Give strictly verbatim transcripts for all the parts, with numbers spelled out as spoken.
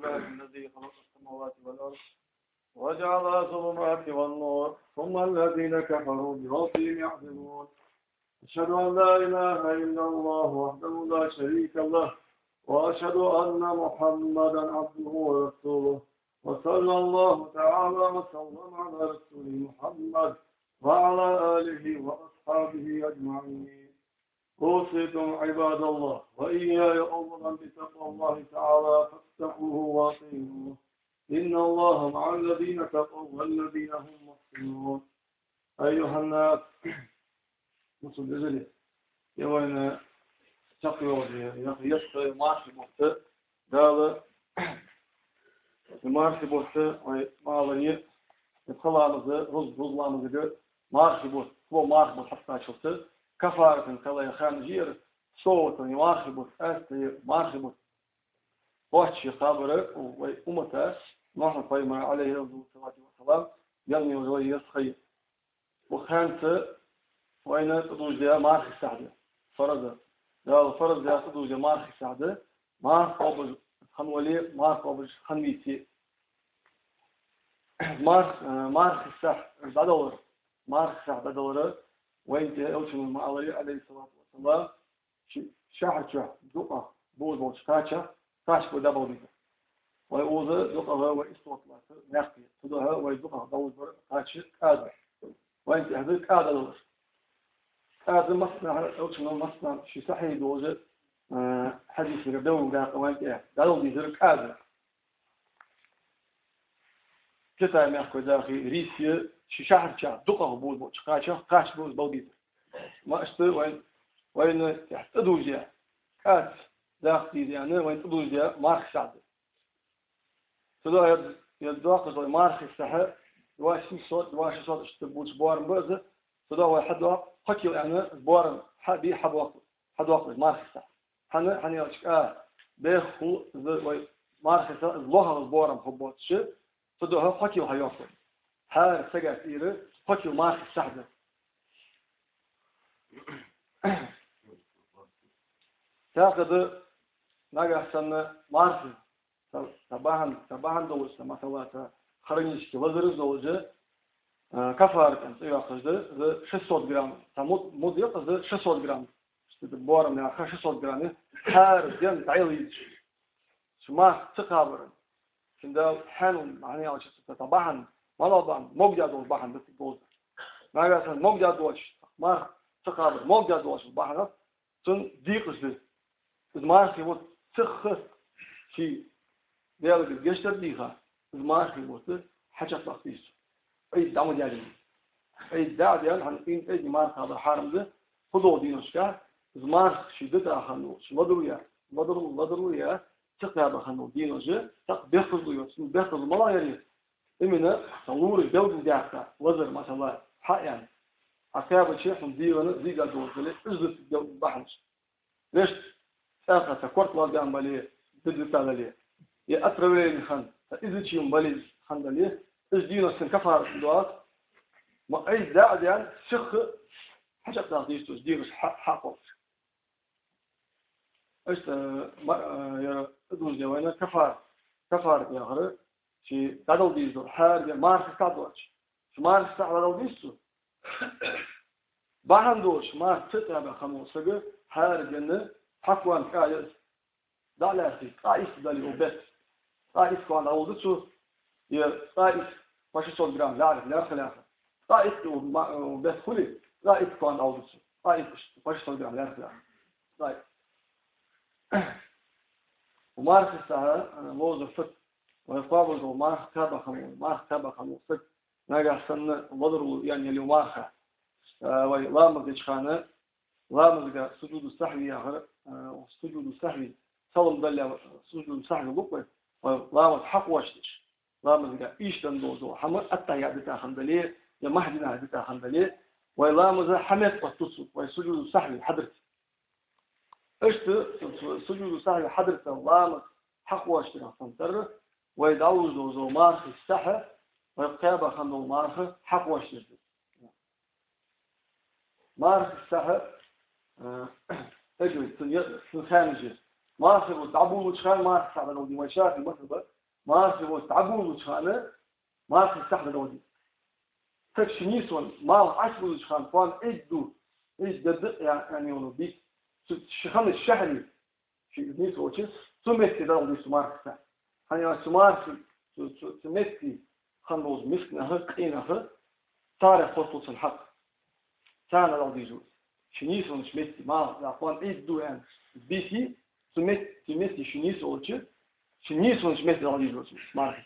لله الذي خلق السماوات والأرض وجعل الظلمات والنور ثم الذين كفروا بربهم يعدلون. أشهد أن لا إله إلا الله وحده لا شريك له وأشهد أن محمدا عبده ورسوله وصلى الله تعالى وسلم على رسوله محمد وعلى آله وأصحابه أجمعين. أوصيكم عباد الله وإياي أولا بتقوى الله تعالى فاتقوه واطيعوه إن الله مع الذين اتقوا والذين هم محسنون. أيها الناس نصل بجلي يوين تقوى وجهه يسقي ماشي بوحده قال ماشي بوحده ومعلني يدخلانızı ruz ruzlarınızı marşı bu bu marşı bu hatta çıktı kafaretın kalaya khanjir صوتن يواخب أست مارخب وحش خبره وأمته نحن قيمة عليه الصلاة والسلام يلني وزوي يسخي وخانته وين تدوجها مارخ السعدة فرض قال فرض يا تدوجها مارخ السعدة مارخ قبل خنولي مارخ قبل خنويتي مارخ مارخ السح بدور مارخ السح بدور وين تأوشم المعلي عليه الصلاة والسلام شهر شهر دقة بوز بوز كاتشة كاش بدبل بيته ويوزه دقة هو إستوت لا نقي تدها ويدقة دوز بر كاتشة كذا وين هذا كذا دوز هذا مصنع أوشم المصنع شيء صحيح دوزه حديث يقدون ده وين إيه دلوا بيزر كذا كتاع ما يحكي داخل ريسيا شي شهر شهر دقة بوز بوز كاتشة كاش بوز بيته ما أشتري وين وين تدوجها كات داخل يعني وين تدوجها مارخ سعد تدو يد يدواق زي مارخ السحر واش صوت واش صوت اشتبوش بوارم بوزه تدو واحد واحد حكي يعني بوارم حبي حب وقت حد وقت مارخ السحر حنا حنا يشك آه بيخو زي مارخ السحر الله بوارم حبوتش تدو ها حكي وحيوقف ها سجات إيره حكي مارخ السحر تأخذ نجح سنة مارس تباهن تباهن دوس مثلا خرجنيش كوزرز دوجة كفار كان يأخذ ذا شصت جرام تموت مود يأخذ ذا شصت جرام تبارم يا أخي شصت جرام حار جن تعيليش شما تقابر كندا حنون يعني على شصت تباهن ما لابان موجود دوس باهن بس دوس نجح سنة موجود دوس ما تقابر موجود دوس باهن تون ديقش ده زمانخي وقت سخ شيء بيالك الجشتر ديها زمانخي وقت حاجة تخصيص أي دعوة جاري أي دعوة جاري عن إن أي زمانخ هذا حارم ده خذوا دينوش كه زمانخ شدة خانو شو مدرويا مدرو مدرويا تقى هذا خانو دينوش تق بيخذوا يوم بيخذوا ما لا يري إمنا تنور الجود دعكة وزر ما شاء الله حق يعني أكاب الشيخ مديرنا زي قال دول كله إجلس الجود بحنش ليش آخر تكورت واقعان باليه تدرس على ليه يأثر عليه خان إذا شيء باليه خان باليه إيش دينه سنكفر دوات ما أي زاد يعني شخ حاجة تاخديش إيش دينه حق حقه إيش ما يا أدوز جوانا كفر كفر يا غير شيء تدل ديزو حار مارس كادوش مارس على ديزو بعندوش ما تتعب خموسة حار جنة حقوان كايس دالاسي قايس دالي وبس قايس كان أولد شو يا قايس باش صوت جرام لا لا خلاف قايس وبس كله قايس كان أولد شو قايس باش صوت جرام لا خلاف قايس ومارس الساعة وظيفة ويقابل ومارس كابا خمو مارس كابا خمو فت نجح سنة وضروا يعني اليوم آخر ولا مزج خانة لا مزج سجود السحوي آخر وسجود السحوي صلم دل سجود السحوي بقى ولا متحق واشتش لا مزج إيش تندوزو حمد التهيأ بتاع خندلية يا محدنا بتاع خندلية ولا مزج حمد قصص وسجود السحوي حضرت إيش سجود السحوي حضرت لا حق واشتش خندر ويدعوزو زو مارخ السحر ويقابل خندو مارخ حق واشتش مارخ السحر اجل سنخانجه مارخ ودعبو وشخان مارخ على لو دي مشاكل مثلا مارس هو تعبوز خانه مارس استحدث ودي تكشنيسون ما عشبوز خان فان إدو إد يعني يقولوا بيت شخان الشهري في نيس وتشس سمت ده ودي سمارس هني سمارس سمتي خنوز مسكنا هقينا تاريخ خطوط الحق كان ودي جو شنيسون شمتي ما لافان إدو يعني بيتي سمت سمتي شنيس وتشس شنيسون شمتي ودي جو مارس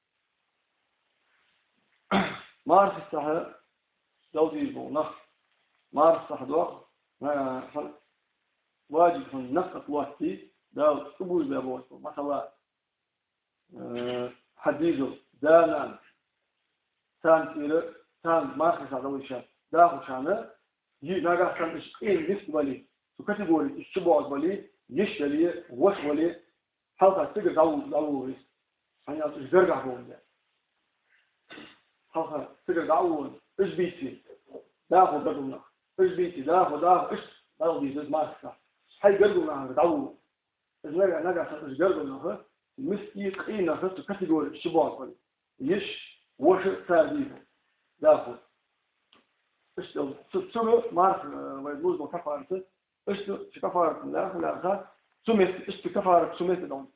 مارس الساعة دودي البونخ مارس الساعة دوخ ما واجب من نقطة وقتي داود قبول بابوس مثلا حديثه دانا كان إلى كان مارس الساعة دويشة داخل شانه يجي ناقة كان إيش إيه نفس بالي تكتبولي الشباط بالي يشتري وش بالي حلقة تقدر داود داود يعني أصلا زرقة بونجا حلقة تقدر داود إيش بيتي داخل بدونا إيش بيتي داخل داخل إيش داخل بيزيد مارس هاي قرقنا داود إيش ناقة ناقة كان إيش قرقنا مستي قينا خصو كاتيجوري الشباط بالي يش وش تاريخه داخل إيش تسمى مارس ويجوز مكفارة إيش تكفارة من داخل داخل سميت إيش تكفارة سميت دون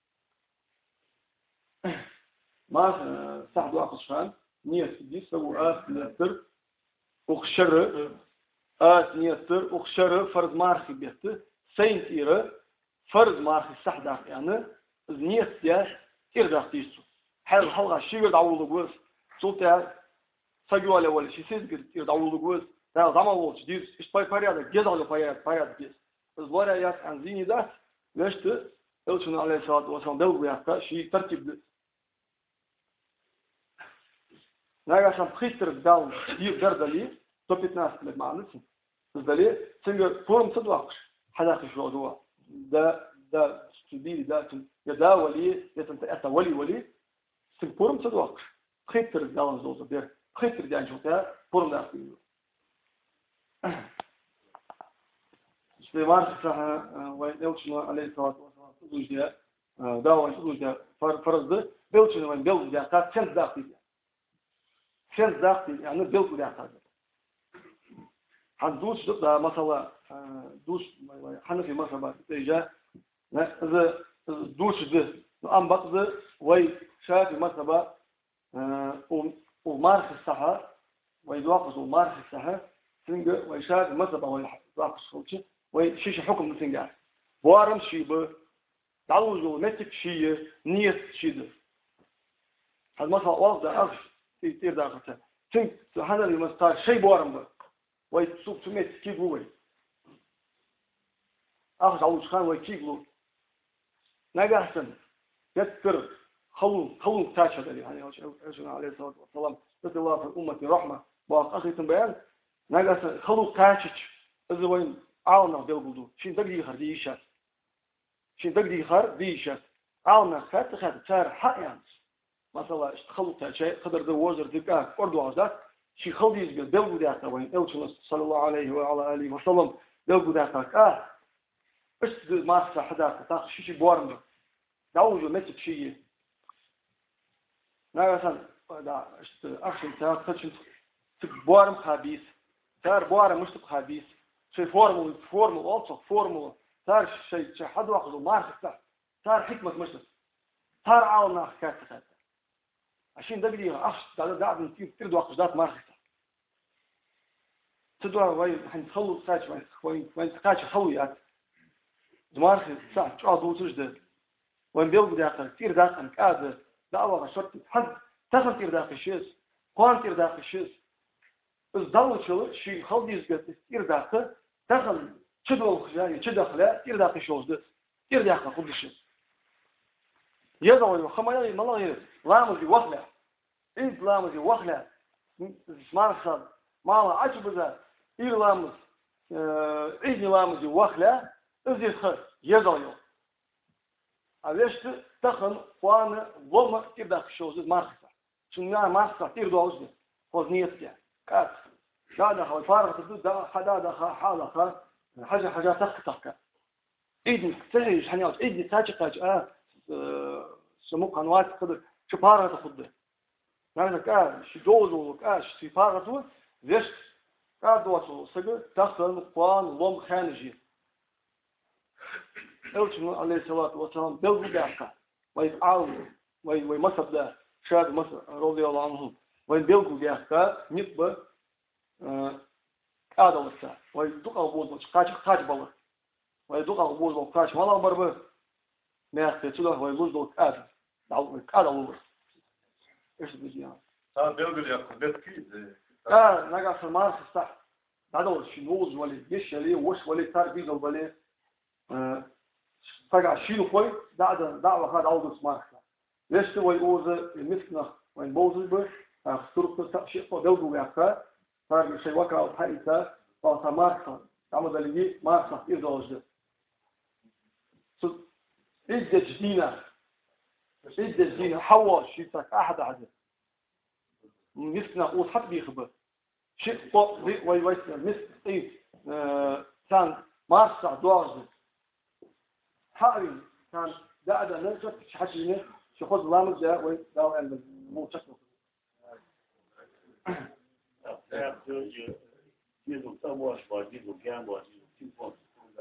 مارس سعد واقص فان نية دي سو آت نيتر وخشر آت نيتر وخشر فرض مارس بيت سين تيرة فرض مارس سحدة يعني نية يا إرجع تيسو حال حلقة شيء دعوة لجوز صوتها سجوا ولا شيء سيد يدعوا لجوز ده زمان وش ديس إيش باي فريادة جزء ولا فريادة فريادة جزء الزوارة يات عن زيني ده ليشت قلتنا عليه الصلاة والسلام ده وياك شيء ترتيب ناقة شام خيتر داون يقدر دليل توبيت ناس اللي معنا الدليل سنجر فورم تدوقش حدا خش موضوع ده ده تدير ده يدا ولي يتنتأتى ولي ولي سنجر فورم تدوقش خيتر داون زوز ده خيتر داون شوتها فورم ده فيه استمرار صحة ويلشنا عليه الصلاة والسلام تدوجها داون تدوجها فرض ده بيلشنا من بيلد ده كات شنز داخلي شنز داخلي يعني بيلد ده كات هندوش ده مثلا دوش حنفي مثلا تيجا إذا دوش ده أم بقدر وي شاف مثلا ومارس الصحة ويدوقس ومارس الصحة سنجر ويشاف مثلا ويدوقس خلص ويشيش حكم نسنجر بوارم شيبه تعوزوا نتك شيء نية شيء هذا مثلا واحد أخ يصير داخله سنج هذا اللي مستار شيء بوارم به ويتصوب سميت كيف هو أخ تعوز خان ويكيبلو نجا أحسن يذكر خلو خلو تاج هذا يعني عشان عليه الصلاة والسلام بس الله في الأمة رحمة باق أخي تنبيان نجا خلو تاجش إذا وين عاونا بيلبودو شين تقدي خر ديشات شين تقدي خر ديشات عاونا خات خات صار حق يعني مثلا اشتخلوا تاج قدر دوزر ذكاء أردو عزات شي خلديز بيل بيلبودو أكتر وين أوصل صلى الله عليه وعلى آله وسلم بيلبودو أكتر آه إيش ما حدا تاخ شيء شيء بورم دعوجو متك شيء نعرفن دا إيش أخشن تاخ خشن بورم خبيث تار بورم مش خبيث شيء فورمول فورمول ألصق فورمول تار شيء شيء حد واخذه ما أخذه تار حكمة مش تار عاونا حكاية حكاية عشان ده بدي أخش ده ده عم نتيجة ترد واخذ ذات ما أخذه تدور وين حنخلص ساعة وين وين وين تقاش خويات دماغ ساعة شو عضو تجد وين بيلقى داخل كثير داخل كذا لا والله شرط حد تاخذ كثير داخل شيء قان كثير داخل شيء الضوء شو شيء خلدي يزقط كثير داخل تاخذ شدوا الخجالي شدخله كثير داخل شو ده كثير داخل كل شيء يضوي خمالي ما الله لامز يوخله إنت لامز يوخله ما خد ما الله عجب ذا إيه لامز إيه لامز يوخله إذا خد يضوي علاش تخن وانا وما كده شوز مارسا شنو مارسا كثير دوزني وزنيتك كات لا ده هو فارغ تدود ده حدا ده حاله حاجه حاجه تخ تخ ايدي تسهل حنيات ايدي تاج تاج اه سمو قنوات قدر شبارة تخده يعني كا شجوزو كا شفارة ويش كا دوتو سجى تختار القوان لوم خانجي ألتم عليه الصلاة والسلام بلغوا بيعقا ويفعلوا ويمسب ده شاد مصر رضي الله عنهم وين بلغوا بيعقا نقبة هذا وسا ويدق أبوز قاش قاش بالله ويدق أبوز وقاش ولا بربه ما يختلوا ويجوز له كذا دعوة كذا والله إيش بدي أنا ها بلغوا بيعقا بس كذا آه نجا في المارس صح هذا هو الشنوز ولا الجيش اللي وش ولا تربية ولا فجأة شيلوا كوي بعد دعوة هذا عوض اسمه ليش هو يقول المسكنة وين بوزي به اخترت شيء بلغوا بيعقا صار شيء وقع أو حقيقة أو تمارسة تعمل اللي مارسة إذا وجد إذا جدينا إذا جدينا حوا شيء تك أحد عدد مسكنا أو حد بيخبر شيء طو وي وي مسك إيه كان مارسة دوازد حقيقي كان ده أدا نرجع شحنينه شخص لامد ده وي ده وين مو شكله يزو تابواش باجيزو كان باجيزو تيفون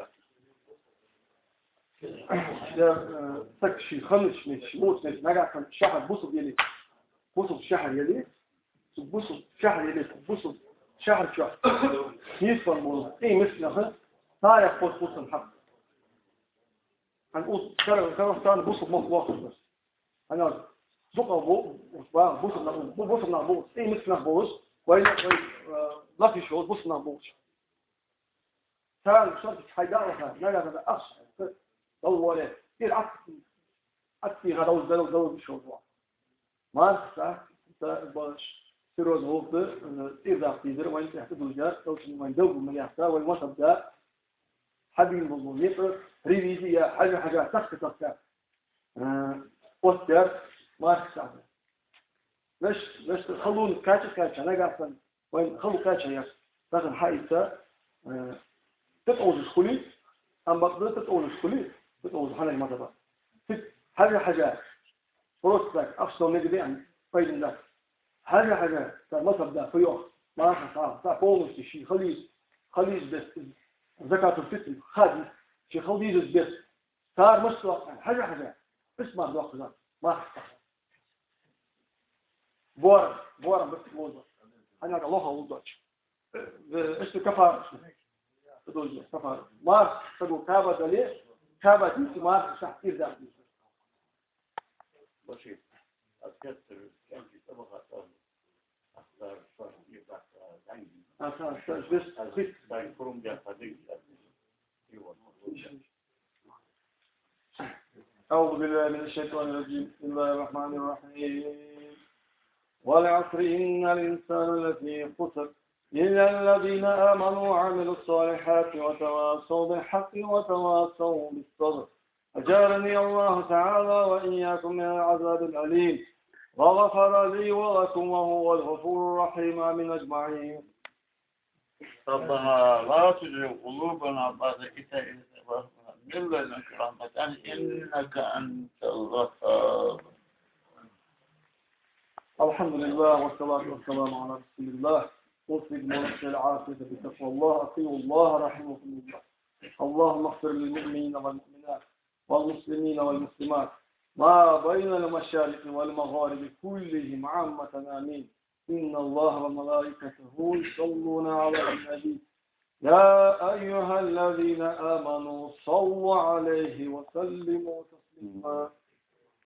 ده تكشي خمس مش موت مش نجع كان شهر بوصل يلي بوصل شهر يلي بوصل شهر يلي بوصل شهر شهر يفهم مو ايه مثلها هاي قوس بوصل حق هنقول كلام كلام ثاني بوصل مو واحد بس انا بقى بو بوصل بوصل نابوس ايه مثل نابوس وين وين لا في شغل بوصل نابوس ثاني شرط حيداوها لا لا لا أخ دولة كثير عكس عكسي هذا الزلو زلو بشوفه ما صح باش سيروز هوب إذا قدر وين تحتاج وجاء أو شيء وين دوب من يحتاج وين ما تبدأ حبيب الموضوع ريفيزية حاجة حاجة تخت تخت بوستر ما صح ليش ليش خلون كاتش كاتش أنا قاعد وين خلوا كاتش يا لازم حايسة تتعوز الخلي أم بقدر تتعوز الخلي تتعوز حنا ما تبغى حاجة حاجة بروستك أفضل نجدي عن فايد الله حاجة حاجة ما تبدأ فيوخ ما خصها تعبونس شيء خلي خلي بس زكاة الفطر خادم شيء خلي بس صار مستوى حاجة حاجة اسمع دوق ما خصها بور بور بس موضوع أنا الله أوضح إيش كفار تقول كفار مارس تقول كابا دليل كابا دي مارس صح إذا بسيط أذكر كان في طبقة أخبار صار يبقى عندي أصلا بس أذكر باي فروم جا فدي أعوذ بالله من الشيطان الرجيم بسم الله الرحمن الرحيم والعصر إن الإنسان لفي خسر إلا الذين آمنوا وعملوا الصالحات وتواصوا بالحق وتواصوا بالصبر أجارني الله تعالى وإياكم من العذاب الأليم وغفر لي ولكم وهو الغفور الرحيم من أجمعين. ربنا لا تجعل قلوبنا بعد إذ هديتنا من لدنك رحمة إنك أنت الغفار. الحمد لله والصلاة والسلام على رسول الله. أوصي بمنشأ العافية بتقوى الله أطيعوا الله رحمكم الله. اللهم اغفر للمؤمنين والمؤمنات والمسلمين والمسلمات ما بين المشارق والمغارب كلهم عامة آمين. إن الله وملائكته يصلون على النبي يا أيها الذين آمنوا صلوا عليه وسلموا تسليما.